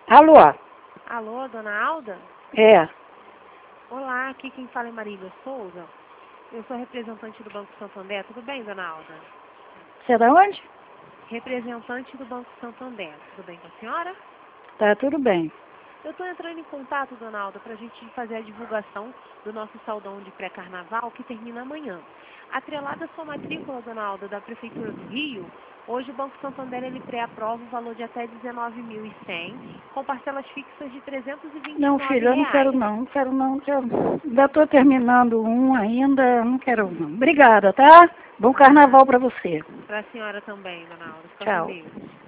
Alô? Alô, dona Alda? É. Olá, aqui quem fala é Marília Souza. Eu sou representante do Banco Santander. Tudo bem, dona Alda? Você é da onde? Representante do Banco Santander. Tudo bem com a senhora? Tá tudo bem. Eu estou entrando em contato, dona Alda, para a gente fazer a divulgação do nosso saldão de pré-carnaval, que termina amanhã. Atrelada à sua matrícula, dona Alda, da Prefeitura do Rio, hoje o Banco Santander ele pré-aprova o valor de até R$ 19.100, com parcelas fixas de R$ 329. Não, filho, eu não quero não. Não quero não. Não quero. Ainda estou terminando um ainda. Não quero não. Obrigada, tá? Bom carnaval para você. Para a senhora também, dona Alda. Fica com Tchau. Deus.